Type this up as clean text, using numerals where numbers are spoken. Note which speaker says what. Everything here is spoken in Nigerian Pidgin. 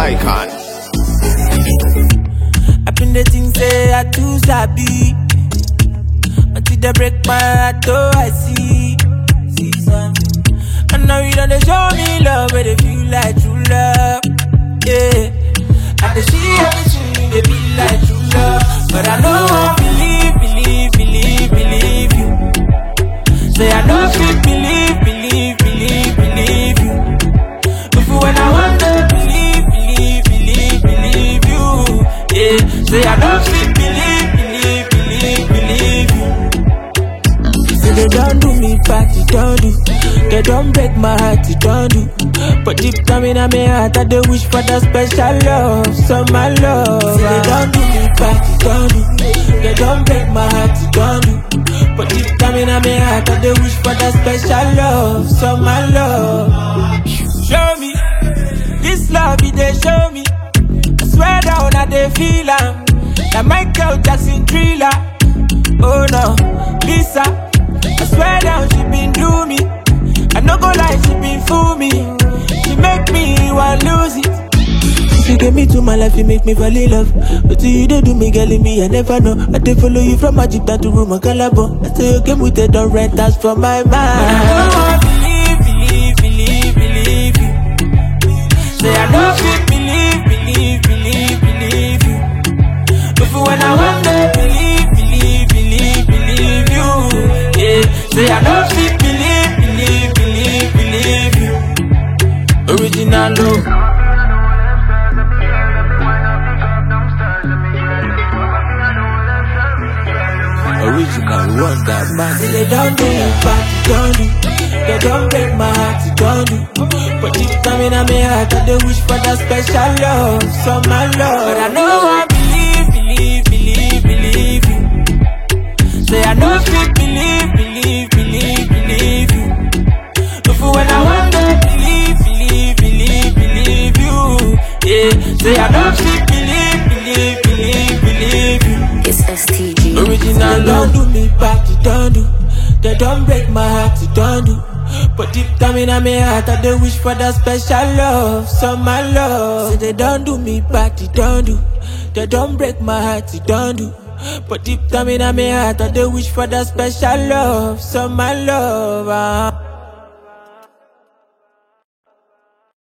Speaker 1: icon.
Speaker 2: I've been the things say I too sabi. Until they break my heart, oh I see something. I know you don't show me love, but they feel like true love. Yeah, I can see everything, they be like true love. But I know I believe you. Say I know feel believe you. If when I want to believe you. Yeah, say I know feel believe you. Say they don't do me back, they don't do. They don't break my heart, they don't do. But deep down in my heart, I do wish for that special love, so my love. Say they don't do me back, they don't do. They don't break my heart, they don't do. But deep down in my heart, I do wish for that special love, so my love. Show me this love, they show me. I swear down, I they feel am. That Michael Jackson Thriller. Oh no, Lisa. I swear down, she been do me. I no go lie, she been fool me. She make me want lose it. She gave me to my life, you make me fall in love. But you they do me, girl, in me, I never know. I they follow you from Magic down to Roma Calabo. I say you came with the don't rent us from my mind. But I know believe you. Say I know feel believe you. But when I want to believe you. Yeah, say I know feel believe you. Original love. Original one that man. Say they don't do me back, they don't do. They don't break my heart, they don't do. But deep down in my heart, I do wish for that special love, so my love. But I know I believe you. Say I know feel believe you. But for when I want to believe you. Yeah, say I know feel believe you.
Speaker 3: It's STG.
Speaker 2: Original love. They don't do me back, they don't do. They don't break my heart, they don't do. But deep down in my heart, I do wish for that special love, so my love. Say they don't do me back, they don't do. They don't break my heart, they don't do. But deep down in my heart, I do wish for that special love, so my love.